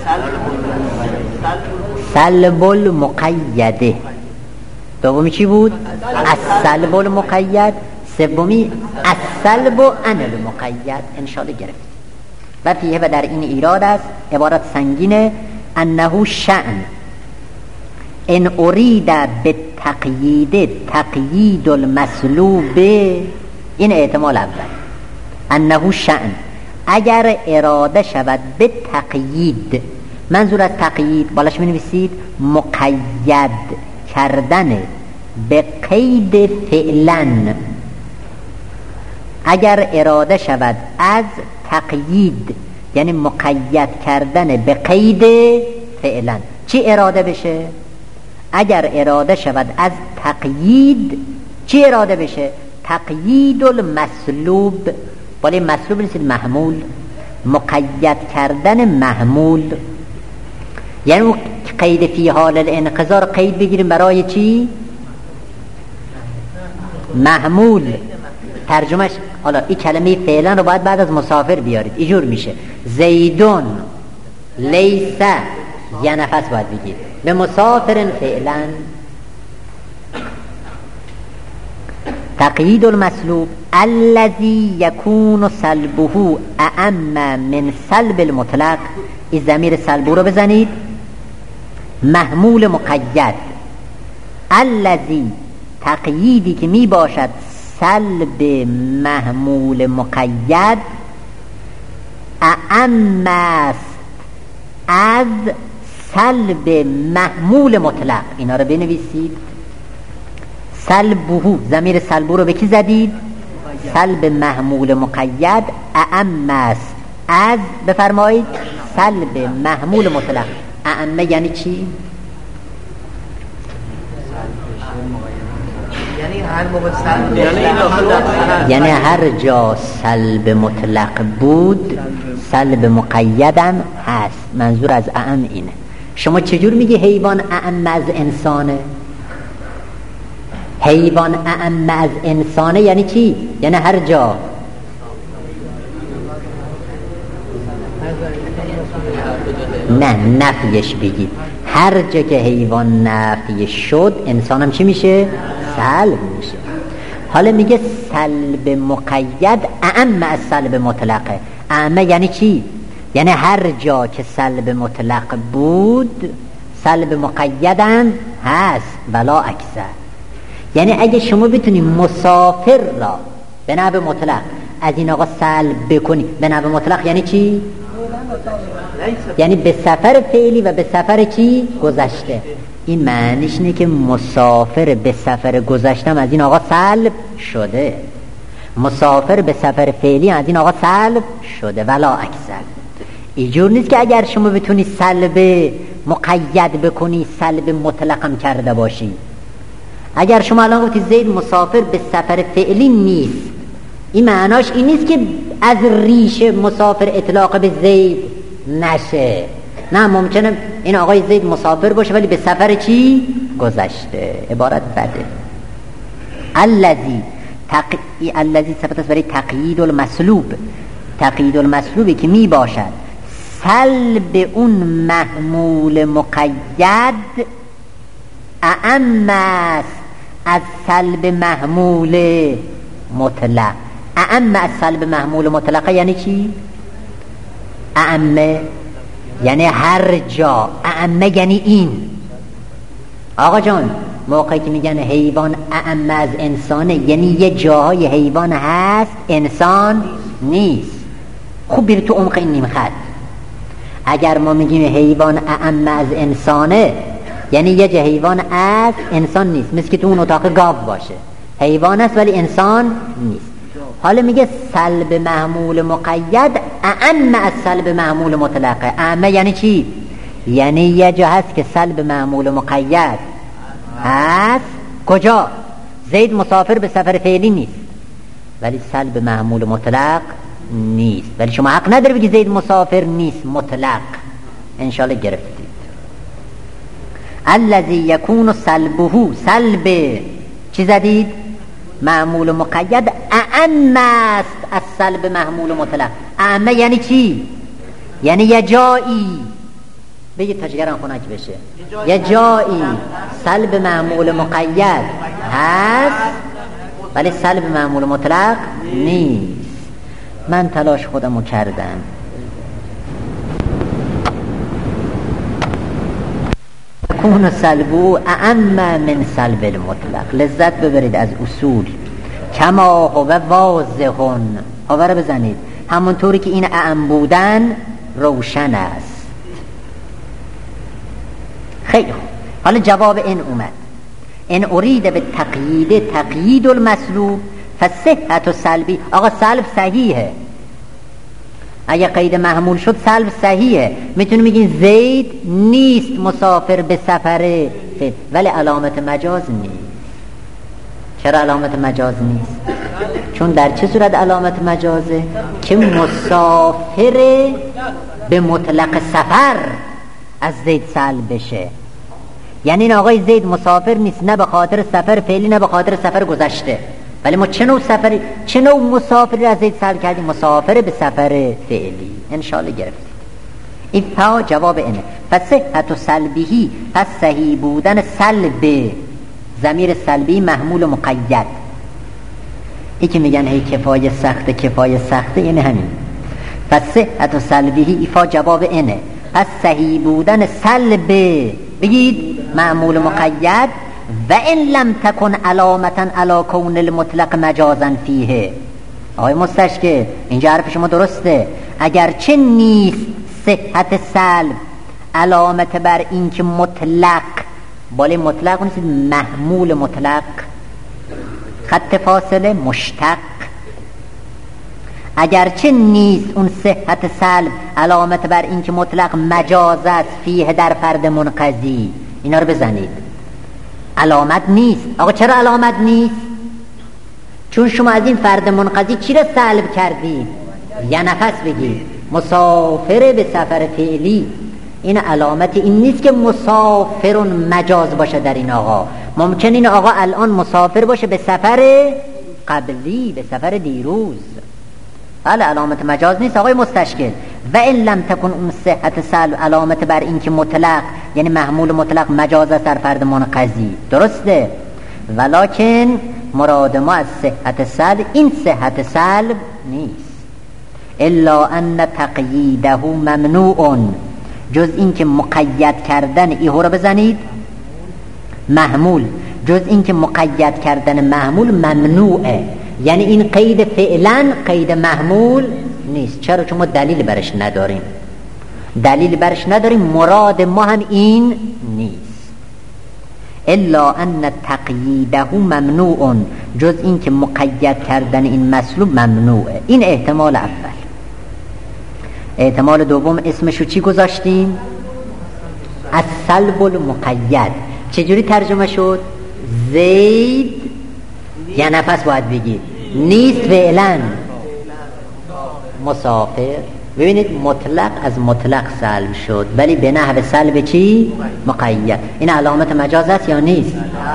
سلب المقیده. دومی چی بود؟ السلب المقید. سومی السلب عن المقید. انشاءالله گرفت. و فیه، و در این ایراد است، عبارت سنگینه. انه شأن ان ارید بالتقیید تقیید المسلوب. این احتمال اول. انه شأن، اگر اراده شود به تقیید، منظور از تقیید بالاش می نویسید مقید کردن به قید فعلا. اگر اراده شود از تقیید یعنی مقید کردن به قید فعلا، چی اراده بشه؟ اگر اراده شود از تقیید، چی اراده بشه؟ تقیید المسلوب. ولی مسلوب نیست، محمول. مقید کردن محمول. یعنی اون قید فی حال الانقضا رو قید بگیریم برای چی؟ محمول. ترجمهش حالا این کلمه فعلا رو باید بعد از مسافر بیارید. اینجور میشه زیدون لیس، یه نفس باید بگید به مسافر فعلا. تقیید المسلوب الذی یکون سلبه اعم من سلب المطلق. این ضمیر سلبو رو بزنید. محمول مقید الذی، تقییدی که می باشد سلب محمول مقید اعم است از سلب محمول مطلق. اینا رو بنویسید. سلبه، ضمیر سلبو رو به کی زدید؟ سلب محمول مقید اعم است از، بفرمایید سلب محمول مطلق. اعم یعنی چی؟ یعنی هر جا سلب مطلق بود سلب مقیدم هست. منظور از اعم اینه. شما چجور میگی حیوان اعم از انسانه؟ حیوان اعم از انسانه یعنی چی؟ یعنی هر جا. نه، نفیش بگید. هر جا که حیوان نفی شد انسانم چی میشه؟ سلب میشه. حالا میگه سلب مقید اعم از سلب مطلقه. اعم یعنی چی؟ یعنی هر جا که سلب مطلق بود سلب مقیدم هست ولا اکثر. یعنی اگه شما بتونی مسافر را به نحو مطلق از این آقا سلب بکنی به نحو مطلق یعنی چی؟ یعنی به سفر فعلی و به سفر چی؟ گذشته. این معنیش اینه که مسافر به سفر گذشتم از این آقا سلب شده، مسافر به سفر فعلی از این آقا سلب شده ولا اکثر. اینجور نیست که اگر شما بتونی سلب مقید بکنی سلب مطلقم کرده باشی. اگر شما الان گفتی زید مسافر به سفر فعلی نیست، این معناش این نیست که از ریشه مسافر اطلاق به زید نشه. نه، ممکنه این آقای زید مسافر باشه ولی به سفر چی؟ گذشته. عبارت بده. الذی صفت است برای تقیید المسلوب. تقیید المسلوبی که می باشد سلب اون محمول مقید اعم است از سلب محمول مطلق. اعم از سلب محمول مطلقه یعنی چی؟ اعم یعنی هر جا. اعم یعنی این. آقا جان موقعی که میگن حیوان اعم از انسانه یعنی یه جاهای حیوان هست انسان نیست. خوب بیرید تو عمق این نیم خط. اگر ما میگیم حیوان اعم از انسانه یعنی یه جا حیوان از انسان نیست. مثل که تو اون اتاق گاو باشه، حیوان است ولی انسان نیست. حالا میگه سلب محمول مقید اعم از سلب محمول مطلقه. اعم یعنی چی؟ یعنی یه جا هست که سلب محمول مقید هست. کجا؟ زید مسافر به سفر فعلی نیست ولی سلب محمول مطلق نیست. ولی شما حق نداری بگی زید مسافر نیست مطلق. انشالله گرفتید. الذی یکون سلبه، سلب چی زدید؟ معمول مقید اعم است از سلب محمول مطلق. اعم یعنی چی؟ یعنی یه جایی، بگید تشگران خونک بشه، یه جایی سلب معمول مقید هست ولی سلب معمول مطلق نیست. من تلاش خودمو کردم. کون سلبو اعم من سلب المطلق. لذت ببرید از اصول. کما هو واضحون، هوا رو بزنید. همونطوری که این اعم بودن روشن است. خیلی خوب. حالا جواب این اومد. این ارید به تقیید المسلوب فصحت سلبی. آقا سلب صحیحه. اگه قید محمول شد سلب صحیحه. میتونی بگین زید نیست مسافر به سفره ولی علامت مجاز نیست. چرا علامت مجاز نیست؟ چون در چه صورت علامت مجازه؟ که مسافر به مطلق سفر از زید سلب بشه. یعنی این آقای زید مسافر نیست، نه به خاطر سفر فعلی نه به خاطر سفر گذشته، ولی ما چه نوع مسافری از زید سلب کردیم؟ مسافر به سفر فعلی. انشاءالله گرفتید. این تا جواب اینه. پس صحت سلبیهی، پس صحیح بودن سلب، ضمیر سلبی محمول و مقید. این که میگن هی کفایه سخته یعنی همین. پس صحت سلبیهی ایفا جواب اینه. پس صحیح بودن سلب بگید معمول مقید و این لم تکن علامتا علی کون المطلق مجازا فیه. آقای مستشکل اینجا حرف شما درسته، اگرچه نیست صحت سلب علامت بر این که مطلق، بالای مطلق نیست، محمول مطلق، خط فاصله مشتق، اگرچه نیست اون صحت سلب علامت بر این که مطلق مجاز است فیه در فرد منقضی. اینا رو بزنید. علامت نیست. آقا چرا علامت نیست؟ چون شما از این فرد منقضی چی را سلب کردید؟ یه نفس بگید مسافر به سفر فعلی. این علامت این نیست که مسافرون مجاز باشه در این آقا. ممکن این آقا الان مسافر باشه به سفر قبلی، به سفر دیروز. بله علامت مجاز نیست آقای مستشکل. و این لم تکن اون صحت سلب علامت بر این که مطلق یعنی محمول مطلق مجاز است در فرد منقضی. درسته، ولکن مراد ما از صحت سلب این صحت سلب نیست. الا ان تقییده ممنوع، جز این که مقید کردن ایهو رو بزنید محمول، جز این که مقید کردن محمول ممنوعه. یعنی این قید فعلا قید محمول نیست. چرا؟ چون ما دلیل برش نداریم. مراد ما هم این نیست. الا ان تقییده ممنوع، جز این که مقید کردن این مسلوب ممنوعه. این احتمال اول. احتمال دوم اسمشو چی گذاشتیم؟ السلب المقید. چجوری ترجمه شد؟ زید یا نفس باید بگید نیست فعلا مسافر. ببینید مطلق از مطلق سلب شد ولی به نحو سلب چی؟ مقید. این علامت مجاز است یا نیست؟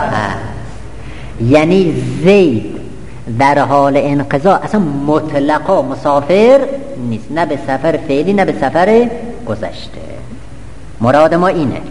یعنی زید در حال انقضا اصلا مطلقا مسافر نیست، نه به سفر فعلی نه به سفر گذشته. مراد ما اینه.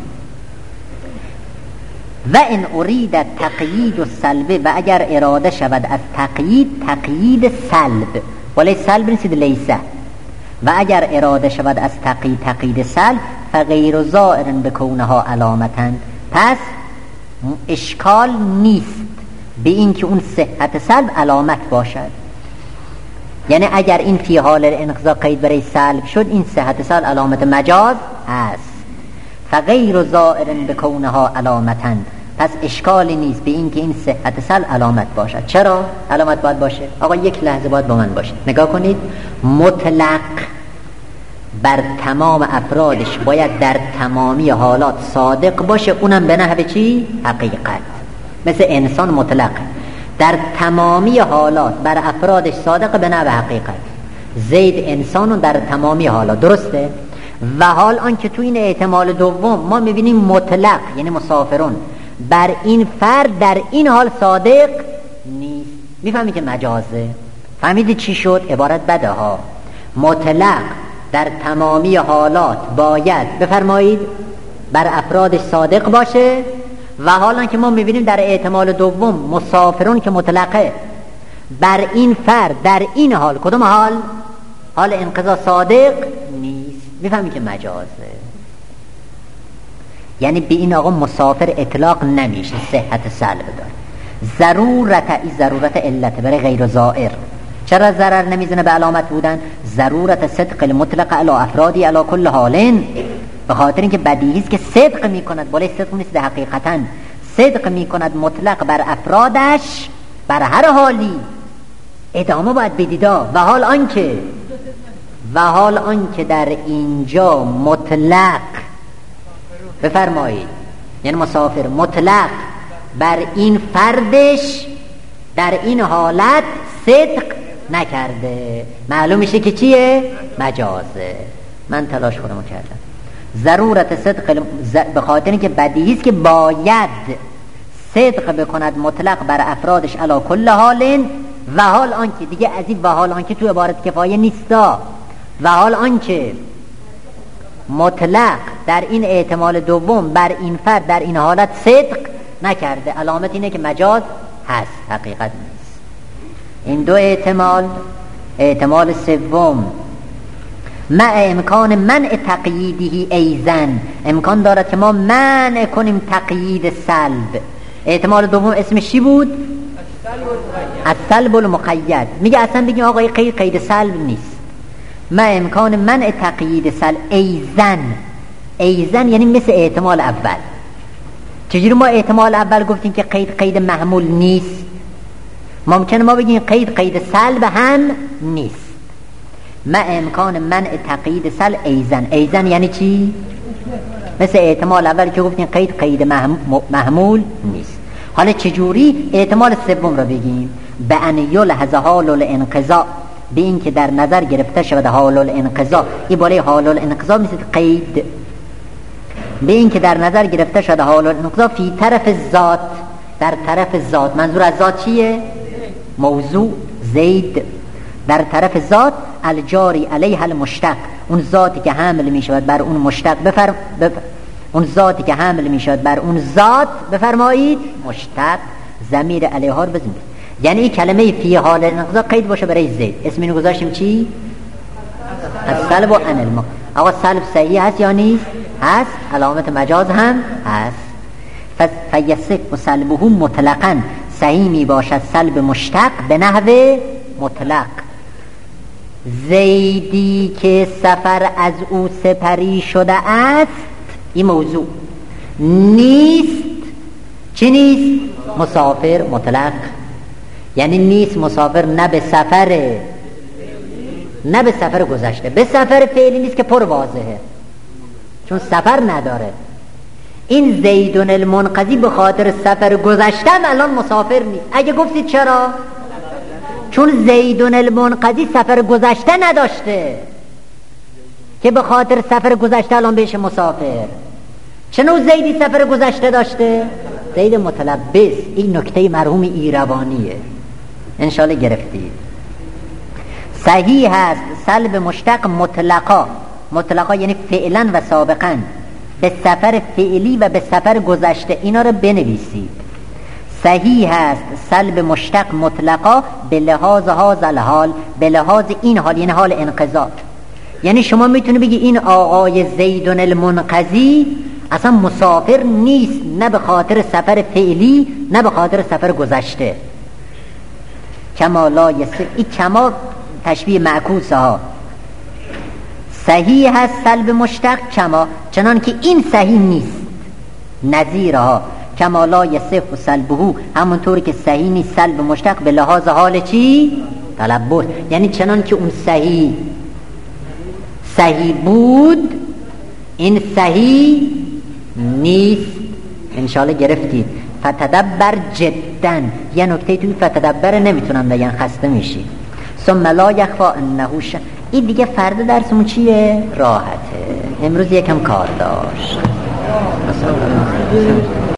و ان ارید تقیید و سلب، و اگر اراده شود از تقیید سلب، ولی سلب نیست لیسه، و اگر اراده شود از تقیید سلب فغیر ظاهر بکونها علامتن، پس اشکال نیست به این که اون صحت سلب علامت باشد. یعنی اگر این فی حال انقضا قید برای سلب شد، این صحت سلب علامت مجاز است. فغیر ظاهر بکونها علامتن، پس اشکالی نیست به این که این صحت سلب علامت باشد. چرا علامت باید باشه؟ آقا یک لحظه باید با من باشید. نگاه کنید، مطلق بر تمام افرادش باید در تمامی حالات صادق باشه، اونم به نحو چی؟ حقیقت. مثل انسان مطلق در تمامی حالات بر افرادش صادق به نحو حقیقت. زید انسان در تمامی حالات، درسته؟ و حال آنکه تو این احتمال دوم ما میبینیم مطلق یعنی مسافرون بر این فرد در این حال صادق نیست. میفهمی که مجازه؟ فهمیدی چی شد؟ عبارت بده ها. مطلق در تمامی حالات باید بفرمایید بر افرادش صادق باشه، و حالا که ما میبینیم در احتمال دوم مسافرون که مطلقه بر این فرد در این حال، کدوم حال؟ حال انقضا صادق نیست. میفهمی که مجازه. یعنی به این آقا مسافر اطلاق نمیشه، صحت سلب داره. ضرورت علت برای غیر ظاهر. چرا ضرر نمیزنه به علامت بودن؟ ضرورت صدق المطلق علی افرادی علی کل حالین، به خاطر اینکه بدیهی است که صدق میکند، بالای صدق نیست، حقیقتا صدق میکند مطلق بر افرادش بر هر حالی. ادامه باید بدیدا. و حال آنکه در اینجا مطلق بفرمایید یعنی مسافر مطلق بر این فردش در این حالت صدق نکرده، معلوم میشه که چیه؟ مجازه. من تلاش خودمو کردم. ضرورت صدق به خاطر اینکه بدیهی است که باید صدق بکند مطلق بر افرادش علی کل حال و حال آنکه دیگه از این و حال آنکه تو عبارت کفایه نیستا و حال آنکه مطلق در این احتمال دوم بر این فرد در این حالت صدق نکرده. علامت اینه که مجاز هست، حقیقت نیست. این دو احتمال سوم مع امکان منع تقییدی ایزن، امکان دارد که ما منع کنیم تقیید سلب. احتمال دوم اسمش چی بود؟ السلب المقید. میگه اصلا بگیم آقای قید سلب نیست. مع امکان منع تقیید سلب ایزن یعنی مثل احتمال اول. چجوری ما احتمال اول گفتیم که قید محمول نیست؟ ممکنه ما بگیم قید سلب هم نیست. مع امکان منع تقیید سلب ایزن یعنی چی؟ مثل احتمال اول که گفتیم قید محمول نیست. حالا چجوری احتمال سوم رو بگیم؟ به ان یلحظ حال الانقضاء، به این که در نظر گرفته شود حال الانقضاء. این بالای حال الانقضاء مثل قید. به این که در نظر گرفته شده حال الانقضاء فی طرف ذات، در طرف ذات. منظور از ذات چیه؟ موضوع زید. در طرف ذات الجاری علیها المشتق، اون ذاتی که حمل می شود بر اون مشتق اون ذاتی که حمل می شود بر اون ذات بفرمایید مشتق ضمیر علیها رو بزنید. یعنی این کلمه فی حال الانقضاء قید باشه برای زید. اسم اینو گذاشتیم چی؟ السلب و ان الم. آقا سلب صحیح هست یا نیست؟ هست. علامت مجاز هم هست. فیصف سلبه مطلقا، صحیح می باشد سلب مشتق به نحو مطلق. زیدی که سفر از او سپری شده است، این موضوع نیست. چی نیست؟ مسافر مطلق. یعنی نیست مسافر، نه به سفر نه به سفر گذشته. به سفر فعلی نیست که پر واضحه چون سفر نداره. این زیدون المنقضی به خاطر سفر گذشتم الان مسافر نیست. اگه گفتید چرا؟ چون زیدون المنقضی سفر گذشته نداشته که به خاطر سفر گذشته الان بهش مسافر. چنو زیدی سفر گذشته داشته؟ زید متلبس. این نکته مرحوم ایروانیه، انشالله گرفتید. صحیح هست سلب مشتق مطلقا یعنی فعلا و سابقا، به سفر فعلی و به سفر گذشته. اینا رو بنویسید. صحیح هست سلب مشتق مطلقا به لحاظ هذا الحال، به لحاظ این حال یعنی حال انقضاء. یعنی شما میتونی بگی این آقای زیدون المنقضی اصلا مسافر نیست، نه به خاطر سفر فعلی نه به خاطر سفر گذشته. کما لا یصف، این کما تشبیه معکوسه ها. صحیح هست سلب مشتق کما، چنان که این صحیح نیست. نظیرها کما لا یصف سلبه، همونطور که صحیح نیست سلب مشتق به لحاظ حال چی؟ تلبس. یعنی چنان که اون صحیح بود این صحیح نیست. انشالله گرفتید. فتدبر جدا، یه نکته توی فتدبر نمیتونم بگن خسته میشی. ثم لا یخفا انه این دیگه فردا درسمون چیه؟ راحته. امروز یکم کار داشت.